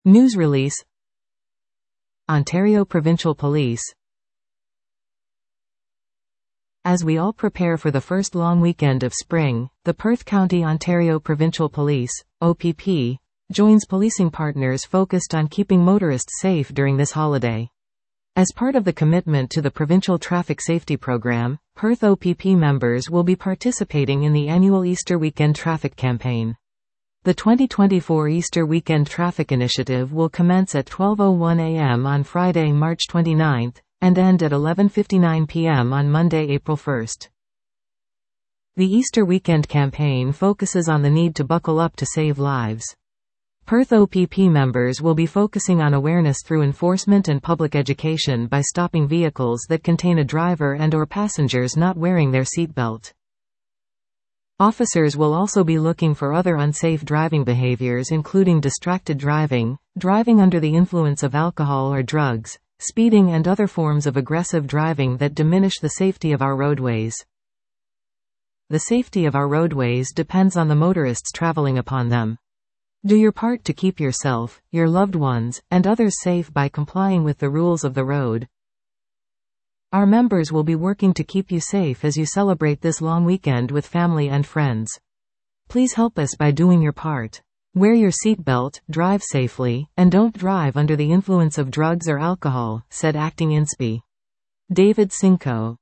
News release. Ontario Provincial Police. As we all prepare for the first long weekend of spring, the Perth County Ontario Provincial Police, OPP, joins policing partners focused on keeping motorists safe during this holiday. As part of the commitment to the Provincial Traffic Safety Program, Perth OPP members will be participating in the annual Easter Weekend Traffic Campaign. The 2024 Easter Weekend Traffic Initiative will commence at 12:01 a.m. on Friday, March 29, and end at 11:59 p.m. on Monday, April 1. The Easter Weekend Campaign focuses on the need to buckle up to save lives. Perth OPP members will be focusing on awareness through enforcement and public education by stopping vehicles that contain a driver and/or passengers not wearing their seatbelt. Officers will also be looking for other unsafe driving behaviors including distracted driving, driving under the influence of alcohol or drugs, speeding and other forms of aggressive driving that diminish the safety of our roadways. The safety of our roadways depends on the motorists traveling upon them. Do your part to keep yourself, your loved ones, and others safe by complying with the rules of the road. Our members will be working to keep you safe as you celebrate this long weekend with family and friends. Please help us by doing your part. Wear your seatbelt, drive safely, and don't drive under the influence of drugs or alcohol, said Acting INSP David Cinco.